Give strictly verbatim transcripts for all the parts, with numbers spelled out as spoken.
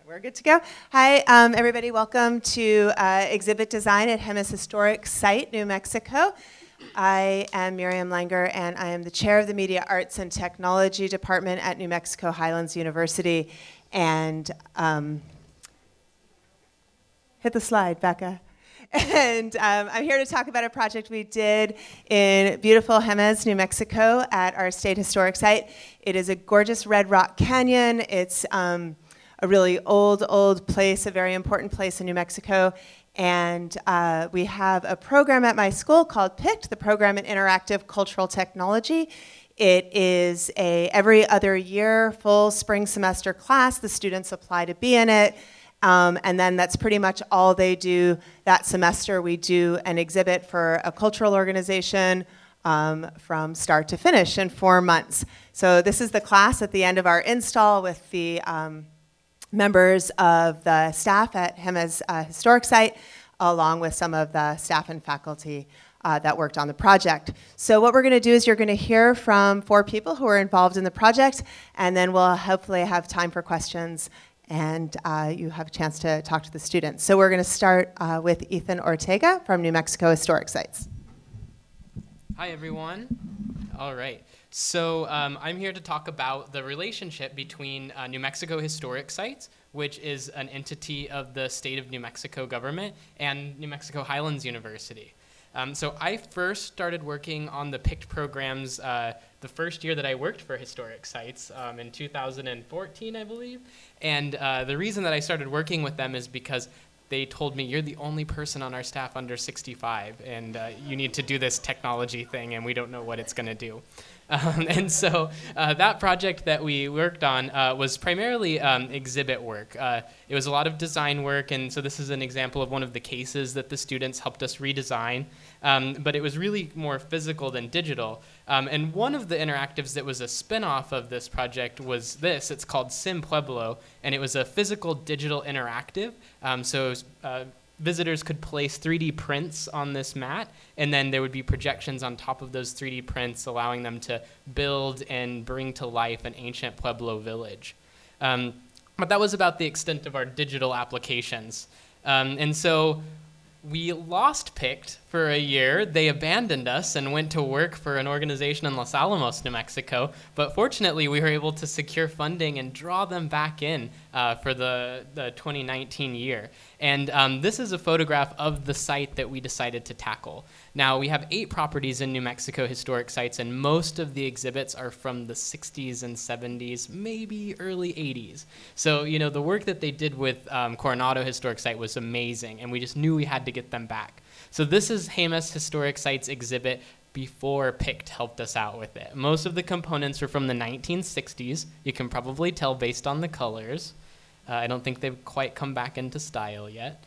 We're good to go. Hi, um, everybody. Welcome to uh, Exhibit Design at Jemez Historic Site, New Mexico. I am Miriam Langer, and I am the chair of the Media Arts and Technology Department at New Mexico Highlands University. And um, hit the slide, Becca. And um, I'm here to talk about a project we did in beautiful Jemez, New Mexico at our state historic site. It is a gorgeous red rock canyon. It's um, a really old, old place, a very important place in New Mexico. And uh, we have a program at my school called PICT, the Program in Interactive Cultural Technology. It is a every other year full spring semester class. The students apply to be in it. Um, and then that's pretty much all they do that semester. We do an exhibit for a cultural organization um, from start to finish in four months. So this is the class at the end of our install with the um, members of the staff at Jemez uh, Historic Site, along with some of the staff and faculty uh, that worked on the project. So what we're going to do is you're going to hear from four people who are involved in the project, and then we'll hopefully have time for questions, and uh, you have a chance to talk to the students. So we're going to start uh, with Ethan Ortega from New Mexico Historic Sites. Hi, everyone. All right. So um, I'm here to talk about the relationship between uh, New Mexico Historic Sites, which is an entity of the state of New Mexico government, and New Mexico Highlands University. Um, so I first started working on the PICT programs uh, the first year that I worked for Historic Sites um, in two thousand fourteen, I believe. And uh, the reason that I started working with them is because they told me, you're the only person on our staff under sixty-five, and uh, you need to do this technology thing, and we don't know what it's going to do. Um, and so uh, that project that we worked on uh, was primarily um, exhibit work. Uh, it was a lot of design work, and so this is an example of one of the cases that the students helped us redesign. Um, but it was really more physical than digital. Um, and one of the interactives that was a spin-off of this project was this. It's called Sim Pueblo, and it was a physical digital interactive. Um, so uh, visitors could place three D prints on this mat, and then there would be projections on top of those three D prints, allowing them to build and bring to life an ancient Pueblo village. Um, but that was about the extent of our digital applications. Um, and so we lost PICT for a year. They abandoned us and went to work for an organization in Los Alamos, New Mexico. But fortunately, we were able to secure funding and draw them back in uh, for the, the twenty nineteen year. And um, this is a photograph of the site that we decided to tackle. Now, we have eight properties in New Mexico Historic Sites, and most of the exhibits are from the sixties and seventies, maybe early eighties. So, you know, the work that they did with um, Coronado Historic Site was amazing, and we just knew we had to get them back. So this is Jemez Historic Sites exhibit before PICT helped us out with it. Most of the components are from the nineteen sixties. You can probably tell based on the colors. Uh, I don't think they've quite come back into style yet.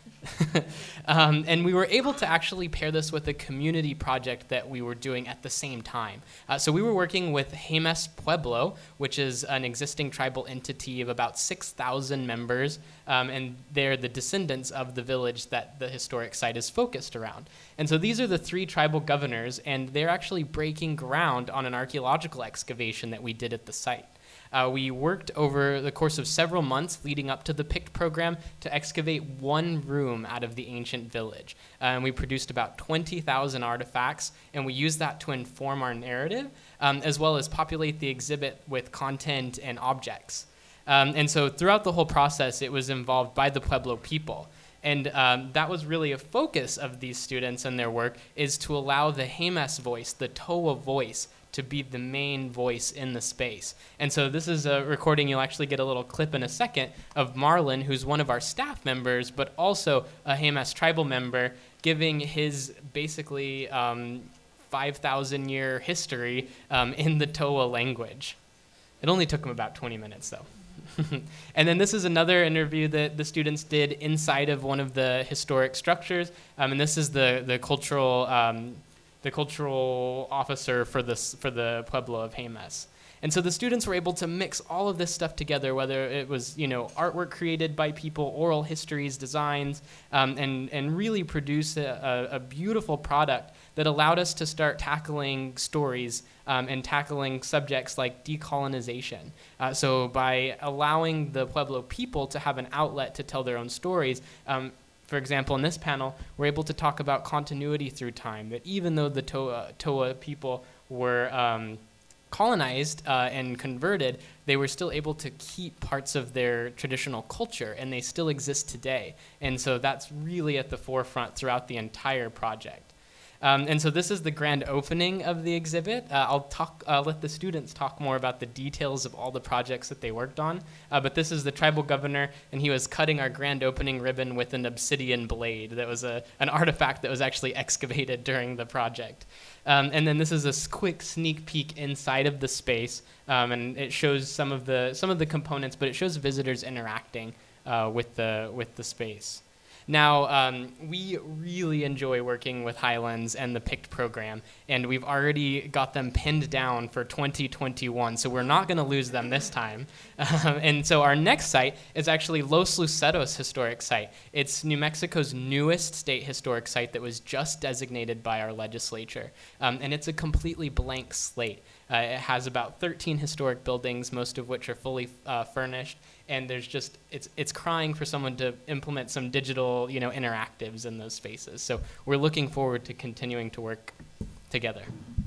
um, and we were able to actually pair this with a community project that we were doing at the same time. Uh, so we were working with Jemez Pueblo, which is an existing tribal entity of about six thousand members, um, and they're the descendants of the village that the historic site is focused around. And so these are the three tribal governors, and they're actually breaking ground on an archaeological excavation that we did at the site. Uh, we worked over the course of several months leading up to the PICT program to excavate one room out of the ancient village. Uh, and we produced about twenty thousand artifacts, and we used that to inform our narrative, um, as well as populate the exhibit with content and objects. Um, and so throughout the whole process, it was involved by the Pueblo people. And um, that was really a focus of these students and their work, is to allow the Jemez voice, the Towa voice, to be the main voice in the space. And so this is a recording, you'll actually get a little clip in a second, of Marlon, who's one of our staff members, but also a Jemez tribal member, giving his basically um, five thousand year history um, in the Towa language. It only took him about twenty minutes, though. And then this is another interview that the students did inside of one of the historic structures. Um, and this is the, the cultural... Um, the cultural officer for this for the Pueblo of Jemez. And so the students were able to mix all of this stuff together, whether it was, you know, artwork created by people, oral histories, designs, um, and, and really produce a, a, a beautiful product that allowed us to start tackling stories um, and tackling subjects like decolonization. Uh, so by allowing the Pueblo people to have an outlet to tell their own stories, um, for example, in this panel, we're able to talk about continuity through time, that even though the Toa, Toa people were um, colonized uh, and converted, they were still able to keep parts of their traditional culture, and they still exist today. And so that's really at the forefront throughout the entire project. Um, and so this is the grand opening of the exhibit. Uh, I'll talk, uh, let the students talk more about the details of all the projects that they worked on. Uh, but this is the tribal governor, and he was cutting our grand opening ribbon with an obsidian blade. That was a, an artifact that was actually excavated during the project. Um, and then this is a quick sneak peek inside of the space, um, and it shows some of the some of the components, but it shows visitors interacting uh, with the with the space. Now, um, we really enjoy working with Highlands and the PICT program, and we've already got them pinned down for twenty twenty-one, so we're not going to lose them this time. Um, and so our next site is actually Los Luceros Historic Site. It's New Mexico's newest state historic site that was just designated by our legislature, um, and it's a completely blank slate. Uh, it has about thirteen historic buildings, most of which are fully uh, furnished, and there's just, it's it's crying for someone to implement some digital, you know, interactives in those spaces. So we're looking forward to continuing to work together.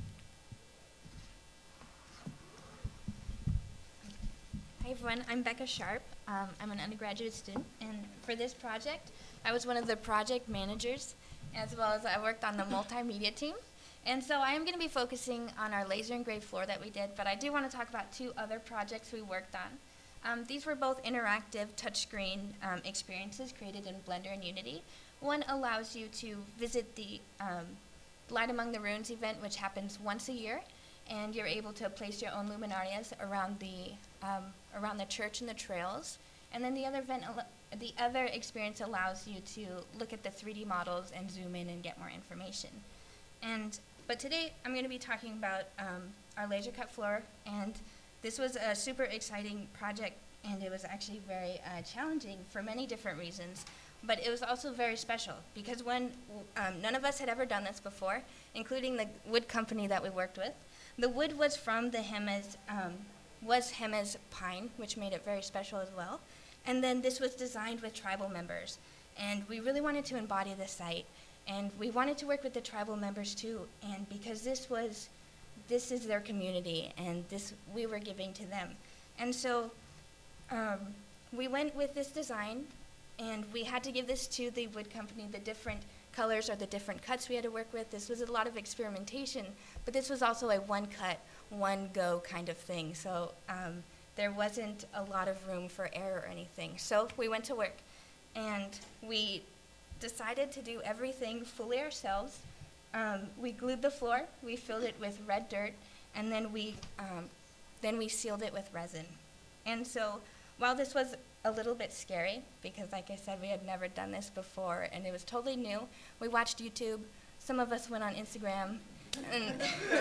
Hi everyone, I'm Becca Sharp. Um, I'm an undergraduate student, and for this project, I was one of the project managers, as well as I worked on the multimedia team. And so I am going to be focusing on our laser engraved floor that we did, but I do want to talk about two other projects we worked on. Um, these were both interactive touchscreen um, experiences created in Blender and Unity. One allows you to visit the um, Light Among the Ruins event, which happens once a year, and you're able to place your own luminarias around the um, around the church and the trails. And then the other event, the other experience allows you to look at the three D models and zoom in and get more information. And but today I'm going to be talking about um, our laser cut floor, and this was a super exciting project, and it was actually very uh, challenging for many different reasons. But it was also very special because when um, none of us had ever done this before, including the wood company that we worked with. The wood was from the Jemez, um, was Jemez pine, which made it very special as well. And then this was designed with tribal members, and we really wanted to embody the site. And we wanted to work with the tribal members too, and because this was, this is their community, and this we were giving to them. And so um, we went with this design, and we had to give this to the wood company, the different colors or the different cuts we had to work with. This was a lot of experimentation, but this was also a one cut, one go kind of thing. So um, there wasn't a lot of room for error or anything. So we went to work, and we decided to do everything fully ourselves. Um, we glued the floor, we filled it with red dirt, and then we um, then we sealed it with resin. And so while this was a little bit scary, because like I said, we had never done this before, and it was totally new, we watched YouTube, some of us went on Instagram, and,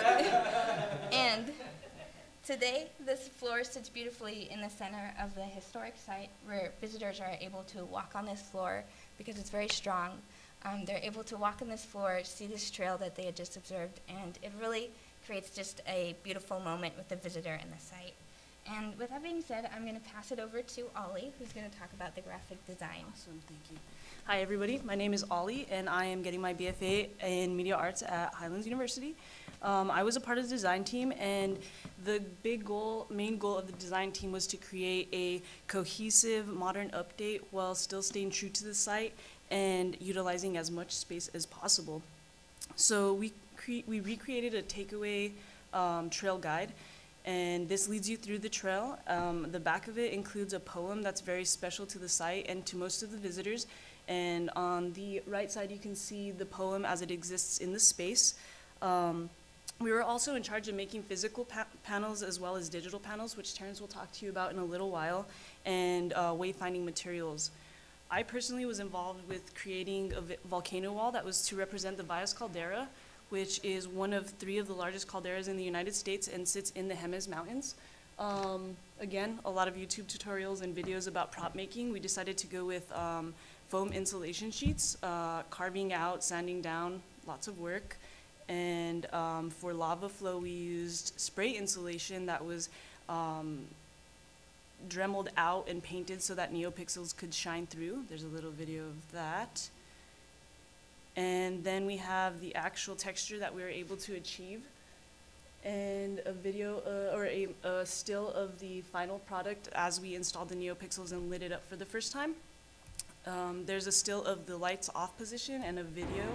and today this floor sits beautifully in the center of the historic site, where visitors are able to walk on this floor because it's very strong. Um, they're able to walk on this floor, see this trail that they had just observed, and it really creates just a beautiful moment with the visitor and the site. And with that being said, I'm going to pass it over to Ollie, who's going to talk about the graphic design. Awesome, thank you. Hi everybody, my name is Ollie, and I am getting my B F A in Media Arts at Highlands University. Um, I was a part of the design team, and the big goal, main goal of the design team was to create a cohesive, modern update while still staying true to the site and utilizing as much space as possible. So we cre- we recreated a takeaway um, trail guide, and this leads you through the trail. Um, the back of it includes a poem that's very special to the site and to most of the visitors. And on the right side, you can see the poem as it exists in the space. Um, We were also in charge of making physical pa- panels as well as digital panels, which Terrence will talk to you about in a little while, and uh, wayfinding materials. I personally was involved with creating a vi- volcano wall that was to represent the Valles Caldera, which is one of three of the largest calderas in the United States and sits in the Jemez Mountains. Um, again, a lot of YouTube tutorials and videos about prop making. We decided to go with um, foam insulation sheets, uh, carving out, sanding down, lots of work. And um, for lava flow, we used spray insulation that was um, dremeled out and painted so that NeoPixels could shine through. There's a little video of that. And then we have the actual texture that we were able to achieve, and a video uh, or a, a still of the final product as we installed the NeoPixels and lit it up for the first time. Um, there's a still of the lights off position and a video.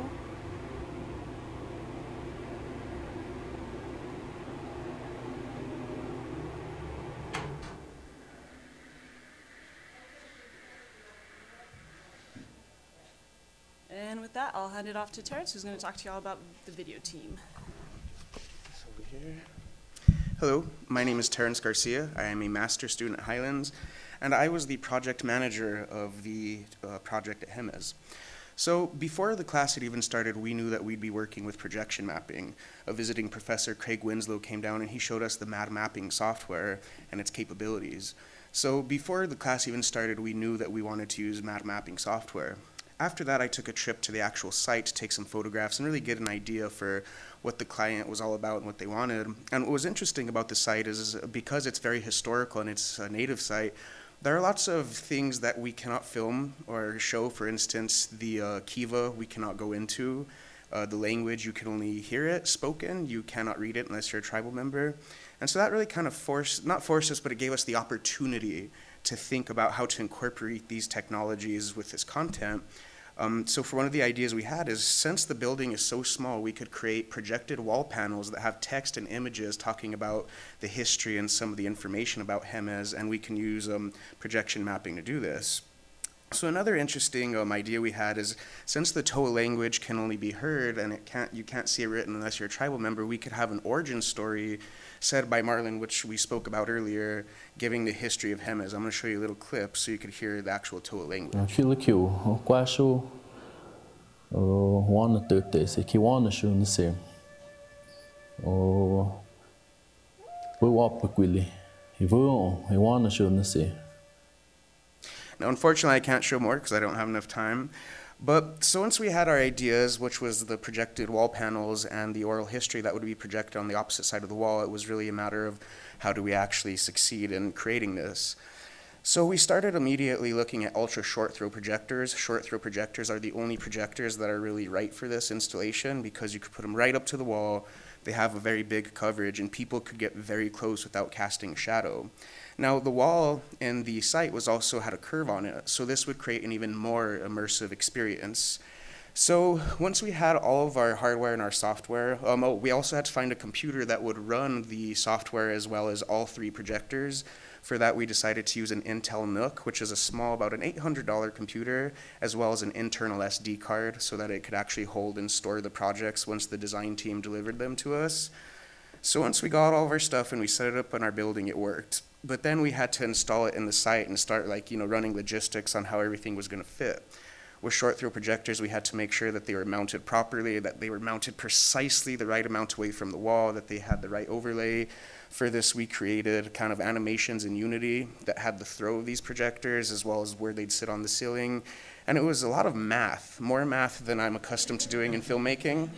And with that, I'll hand it off to Terrence, who's going to talk to y'all about the video team. Over here. Hello, my name is Terrence Garcia. I am a master's student at Highlands, and I was the project manager of the uh, project at Jemez. So before the class had even started, we knew that we'd be working with projection mapping. A visiting professor, Craig Winslow, came down and he showed us the M A D mapping software and its capabilities. So before the class even started, we knew that we wanted to use M A D mapping software. After that, I took a trip to the actual site to take some photographs and really get an idea for what the client was all about and what they wanted. And what was interesting about the site is, is because it's very historical and it's a native site, there are lots of things that we cannot film or show. For instance, the uh, kiva we cannot go into. Uh, the language, you can only hear it spoken. You cannot read it unless you're a tribal member. And so that really kind of forced, not forced us, but it gave us the opportunity to think about how to incorporate these technologies with this content. Um, so for one of the ideas we had is, since the building is so small, we could create projected wall panels that have text and images talking about the history and some of the information about Jemez, and we can use um, projection mapping to do this. So another interesting um, idea we had is, since the Toa language can only be heard and it can't, you can't see it written unless you're a tribal member, we could have an origin story said by Marlon, which we spoke about earlier, giving the history of Jemez. I'm going to show you a little clip so you could hear the actual Toa language. Aquilo que o Quashu o wana tute se ki wana shun se o we wap kwili he vo he wana shun se. Now, unfortunately, I can't show more because I don't have enough time. But so once we had our ideas, which was the projected wall panels and the oral history that would be projected on the opposite side of the wall, it was really a matter of how do we actually succeed in creating this. So we started immediately looking at ultra short throw projectors. Short throw projectors are the only projectors that are really right for this installation because you could put them right up to the wall. They have a very big coverage and people could get very close without casting a shadow. Now, the wall in the site was also had a curve on it, so this would create an even more immersive experience. So once we had all of our hardware and our software, um, oh, we also had to find a computer that would run the software as well as all three projectors. For that, we decided to use an Intel Nook, which is a small, about an eight hundred dollar computer, as well as an internal S D card so that it could actually hold and store the projects once the design team delivered them to us. So once we got all of our stuff and we set it up in our building, it worked. But then we had to install it in the site and start like, you know, running logistics on how everything was going to fit. With short throw projectors, we had to make sure that they were mounted properly, that they were mounted precisely the right amount away from the wall, that they had the right overlay. For this, we created kind of animations in Unity that had the throw of these projectors as well as where they'd sit on the ceiling. And it was a lot of math, more math than I'm accustomed to doing in filmmaking.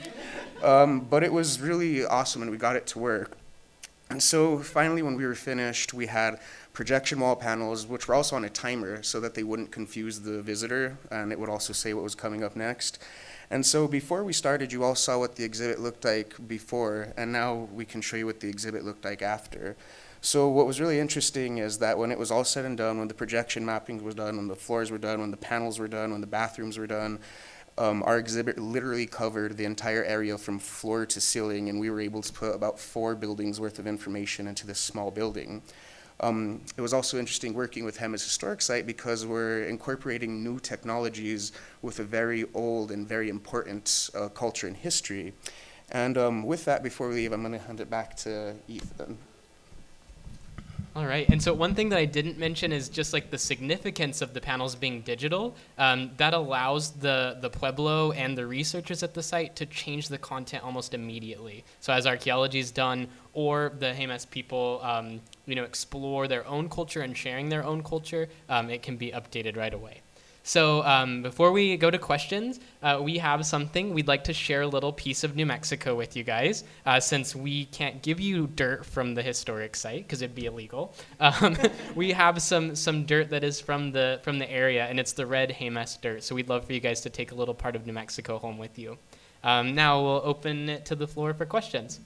Um, but it was really awesome and we got it to work. And so finally, when we were finished, we had projection wall panels, which were also on a timer so that they wouldn't confuse the visitor, and it would also say what was coming up next. And so before we started, you all saw what the exhibit looked like before, and now we can show you what the exhibit looked like after. So what was really interesting is that when it was all said and done, when the projection mapping was done, when the floors were done, when the panels were done, when the bathrooms were done, Um, our exhibit literally covered the entire area from floor to ceiling, and we were able to put about four buildings worth of information into this small building. Um, it was also interesting working with Jemez Historic Site because we're incorporating new technologies with a very old and very important uh, culture and history. And um, with that, before we leave, I'm going to hand it back to Ethan. All right, and so one thing that I didn't mention is just like the significance of the panels being digital. Um, that allows the, the Pueblo and the researchers at the site to change the content almost immediately. So as archaeology is done, or the Jemez people, um, you know, explore their own culture and sharing their own culture, um, it can be updated right away. So um, before we go to questions, uh, we have something. We'd like to share a little piece of New Mexico with you guys, uh, since we can't give you dirt from the historic site because it'd be illegal. Um, we have some some dirt that is from the from the area, and it's the red Jemez dirt. So we'd love for you guys to take a little part of New Mexico home with you. Um, now we'll open it to the floor for questions.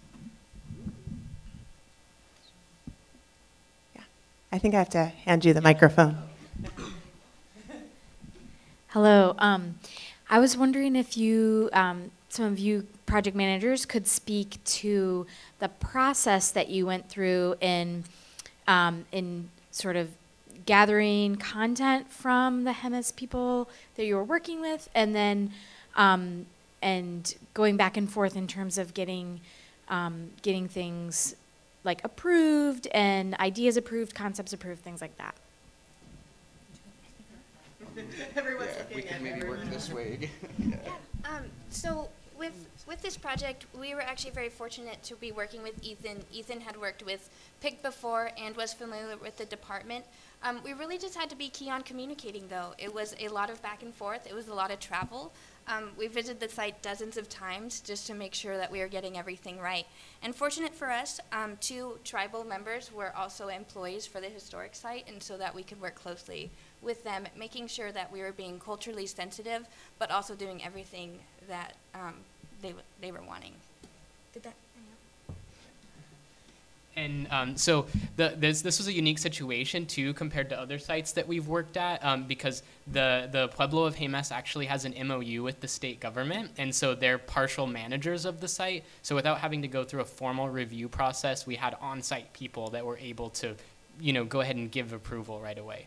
Yeah, I think I have to hand you the microphone. Hello. Um, I was wondering if you, um, some of you project managers, could speak to the process that you went through in, um, in sort of gathering content from the Jemez people that you were working with, and then, um, and going back and forth in terms of getting, um, getting things like approved and ideas approved, concepts approved, things like that. Everyone's Yeah, looking we could at maybe everyone. work this way. Yeah. Um, so with with this project, we were actually very fortunate to be working with Ethan. Ethan had worked with P I C before and was familiar with the department. Um, we really just had to be key on communicating, though. It was a lot of back and forth. It was a lot of travel. Um, we visited the site dozens of times just to make sure that we were getting everything right. And fortunate for us, um, two tribal members were also employees for the historic site, and so that we could work closely with them, making sure that we were being culturally sensitive, but also doing everything that um, they w- they were wanting. Did that? And um, so the, this this was a unique situation too compared to other sites that we've worked at, um, because the the Pueblo of Jemez actually has an M O U with the state government, and so they're partial managers of the site. So without having to go through a formal review process, we had on-site people that were able to, you know, go ahead and give approval right away.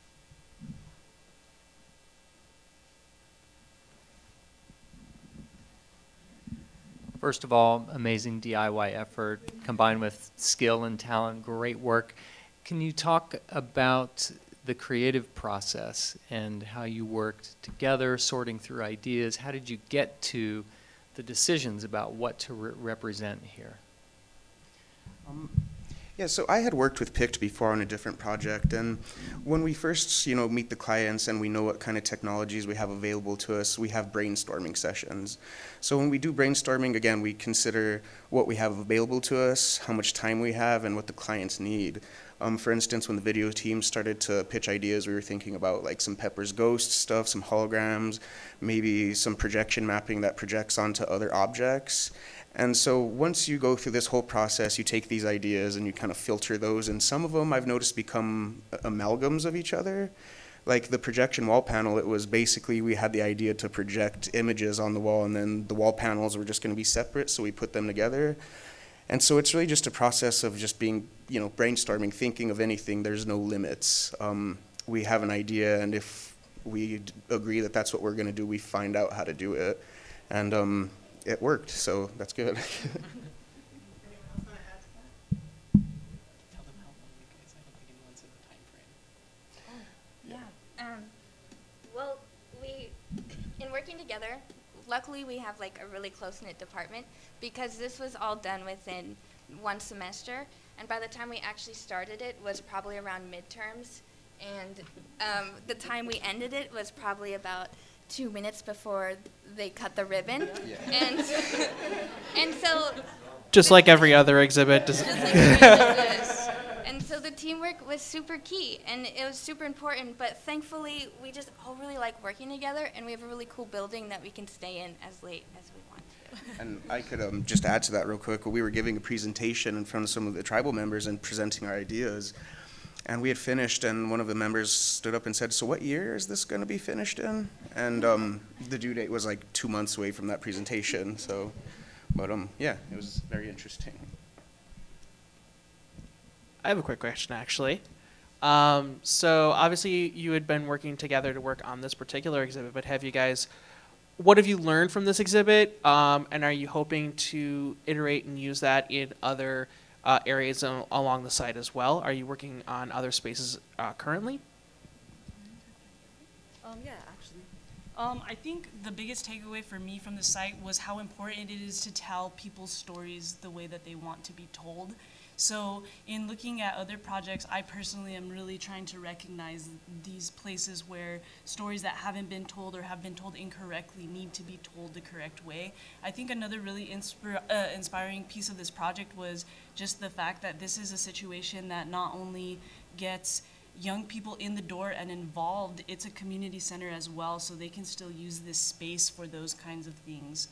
First of all, amazing D I Y effort combined with skill and talent, great work. Can you talk about the creative process and how you worked together, sorting through ideas? How did you get to the decisions about what to re- represent here? Um, yeah, so I had worked with P I C T before on a different project, and when we first, you know, meet the clients and we know what kind of technologies we have available to us, we have brainstorming sessions. So when we do brainstorming, again, we consider what we have available to us, how much time we have, and what the clients need. Um, for instance, when the video team started to pitch ideas, we were thinking about like some Pepper's Ghost stuff, some holograms, maybe some projection mapping that projects onto other objects. And so once you go through this whole process, you take these ideas and you kind of filter those, and some of them I've noticed become amalgams of each other. Like the projection wall panel, it was basically we had the idea to project images on the wall, and then the wall panels were just going to be separate, so we put them together. And so it's really just a process of just being, you know, brainstorming, thinking of anything. There's no limits. Um, we have an idea, and if we d- agree that that's what we're going to do, we find out how to do it. And um, it worked, so that's good. Tell them how long you guys, I don't think anyone said the time frame. Yeah. Um, well, we, in working together, luckily we have like a really close-knit department because this was all done within one semester, and by the time we actually started it was probably around midterms, and um, the time we ended it was probably about two minutes before they cut the ribbon. Yeah. And and so Just like every other exhibit. Does just like yes. And so the teamwork was super key, and it was super important, but thankfully we just all really like working together, and we have a really cool building that we can stay in as late as we want to. And I could um, just add to that real quick. We were giving a presentation in front of some of the tribal members and presenting our ideas. And we had finished, and one of the members stood up and said, "So what year is this going to be finished in?" And um, the due date was like two months away from that presentation. So, but um, yeah, it was very interesting. I have a quick question, actually. Um, so obviously you had been working together to work on this particular exhibit, but have you guys, what have you learned from this exhibit? Um, and are you hoping to iterate and use that in other uh, areas al- along the site as well. Are you working on other spaces uh, currently? Um, yeah, actually. Um, I think the biggest takeaway for me from the site was how important it is to tell people's stories the way that they want to be told. So in looking at other projects, I personally am really trying to recognize these places where stories that haven't been told or have been told incorrectly need to be told the correct way. I think another really inspir- uh, inspiring piece of this project was just the fact that this is a situation that not only gets young people in the door and involved, it's a community center as well, so they can still use this space for those kinds of things.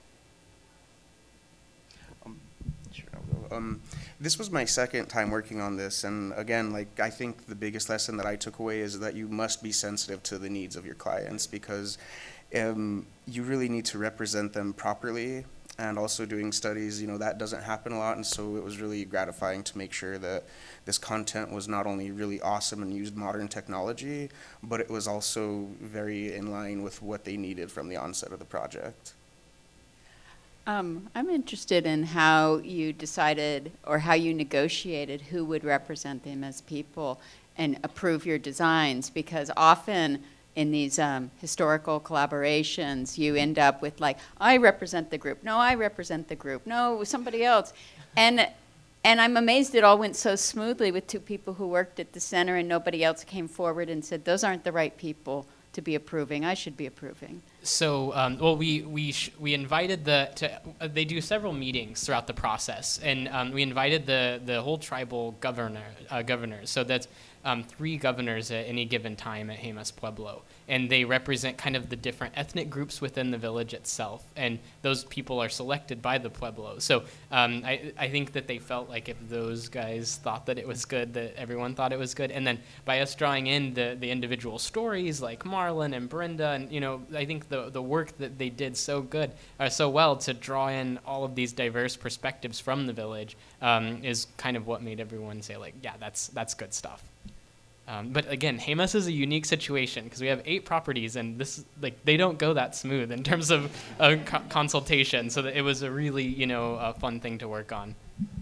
Um, sure, I'll go. Um, this was my second time working on this, and again, like, I think the biggest lesson that I took away is that you must be sensitive to the needs of your clients, because um, you really need to represent them properly. And also doing studies, you know, that doesn't happen a lot, and so it was really gratifying to make sure that this content was not only really awesome and used modern technology, but it was also very in line with what they needed from the onset of the project. Um, I'm interested in how you decided or how you negotiated who would represent them as people and approve your designs, because often in these um, historical collaborations, you end up with like, I represent the group. No, I represent the group. No, somebody else. And and I'm amazed it all went so smoothly with two people who worked at the center and nobody else came forward and said, those aren't the right people to be approving. I should be approving. So, um, well, we we sh- we invited the to uh, they do several meetings throughout the process, and um, we invited the the whole tribal governor uh, governors. So that's um, three governors at any given time at Jemez Pueblo, and they represent kind of the different ethnic groups within the village itself, and those people are selected by the Pueblo. So um, I I think that they felt like if those guys thought that it was good, that everyone thought it was good, and then by us drawing in the the individual stories like Marlon and Brenda, and you know, I think the the work that they did so good, or so well to draw in all of these diverse perspectives from the village um, is kind of what made everyone say like, yeah, that's that's good stuff. Um, but again, Jemez is a unique situation because we have eight properties, and this like they don't go that smooth in terms of uh, co- consultation. So that it was a really you know a fun thing to work on.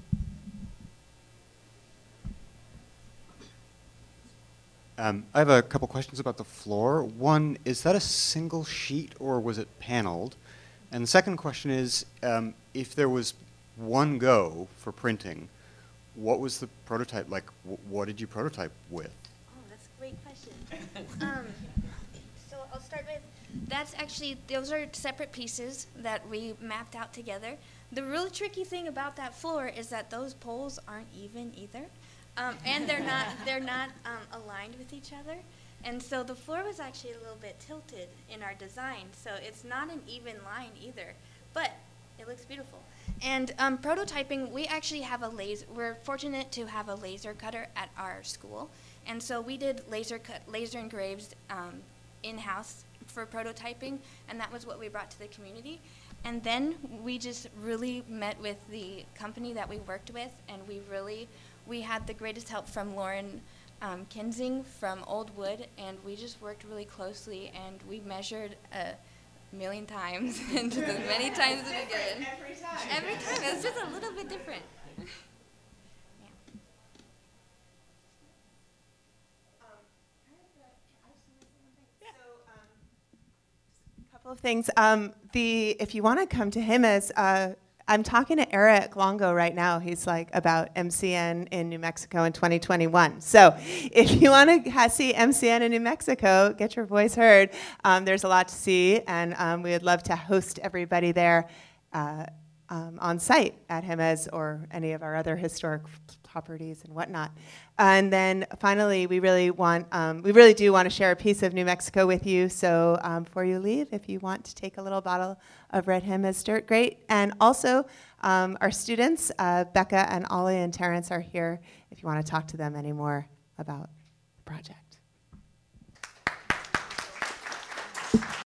Um, I have a couple questions about the floor. One, is that a single sheet or was it paneled? And the second question is, um, if there was one go for printing, what was the prototype like? W- what did you prototype with? Oh, that's a great question. um, so I'll start with, that's actually, those are separate pieces that we mapped out together. The really tricky thing about that floor is that those poles aren't even either. Um, and they're not they're not um, aligned with each other, and so the floor was actually a little bit tilted in our design. So it's not an even line either, but it looks beautiful. And um, prototyping, we actually have a laser. We're fortunate to have a laser cutter at our school, and so we did laser cut laser engraves um, in house for prototyping, and that was what we brought to the community. And then we just really met with the company that we worked with, and we really. We had the greatest help from Lauren um, Kinsing from Old Wood, and we just worked really closely, and we measured a million times, and as many times as we could. Every time. Every time. It was just a little bit different. A couple of things. Um, the if you want to come to him as uh, I'm talking to Eric Longo right now. He's like about M C N in New Mexico in twenty twenty-one. So if you want to ha- see M C N in New Mexico, get your voice heard. Um, there's a lot to see, and um, we would love to host everybody there uh, um, on site at Jemez or any of our other historic properties and whatnot. And then finally, we really want, um, we really do want to share a piece of New Mexico with you. So um, before you leave, if you want to take a little bottle of Red Jemez Dirt, great. And also, um, our students, uh, Becca and Ollie and Terrence are here if you want to talk to them any more about the project.